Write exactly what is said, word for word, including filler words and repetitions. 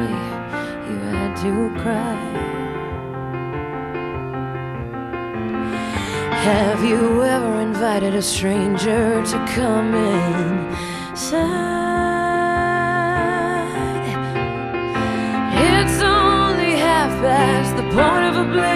me you had to cry. Have you ever invited a stranger to come inside? It's only half past the point of a blade.